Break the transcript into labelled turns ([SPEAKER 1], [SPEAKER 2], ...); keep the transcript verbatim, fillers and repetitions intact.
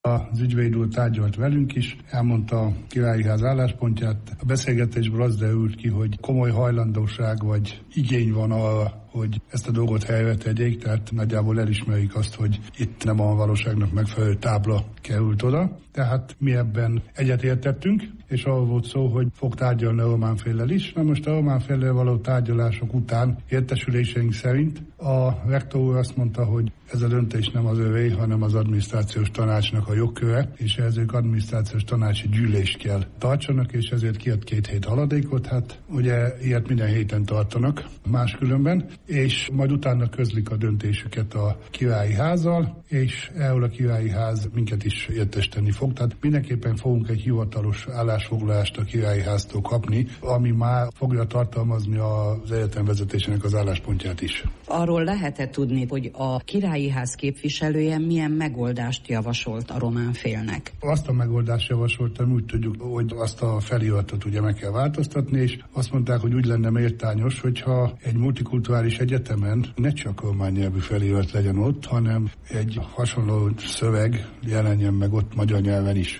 [SPEAKER 1] Az ügyvéd úr tárgyalt velünk is, elmondta a Királyi Ház álláspontját. A beszélgetésből az derült ki, hogy komoly hajlandóság vagy igény van arra, hogy ezt a dolgot helyre tegyék, tehát nagyjából elismerik azt, hogy itt nem a valóságnak megfelelő tábla került oda. Tehát mi ebben egyetértettünk, és arról volt szó, hogy fog tárgyalni a román féllel is. Na most a román féllel való tárgyalások után értesüléseink szerint a rektor úr azt mondta, hogy ez a döntés nem az övé, hanem az adminisztrációs tanácsnak a jogköre, és ezért adminisztrációs tanácsi gyűlést kell tartsanak, és ezért kijött két hét haladékot. Hát ugye ilyet minden héten tartanak máskülönben, és majd utána közlik a döntésüket a Királyi Házzal, és erről a Királyi Ház minket is értesíteni fog. Tehát mindenképpen fogunk egy hivatalos állásfoglalást a Királyi Háztól kapni, ami már fogja tartalmazni az egyetem vezetésének az álláspontját is.
[SPEAKER 2] Arról lehet-e tudni, hogy a Királyi Ház képviselője milyen megoldást javasolt a román félnek?
[SPEAKER 1] Azt a megoldást javasoltam, úgy tudjuk, hogy azt a feliratot ugye meg kell változtatni, és azt mondták, hogy úgy lenne méltányos, hogyha egy multikulturális egyetemen ne csak román nyelvű felirat legyen ott, hanem egy hasonló szöveg jelenjen meg ott magyar nyelven is.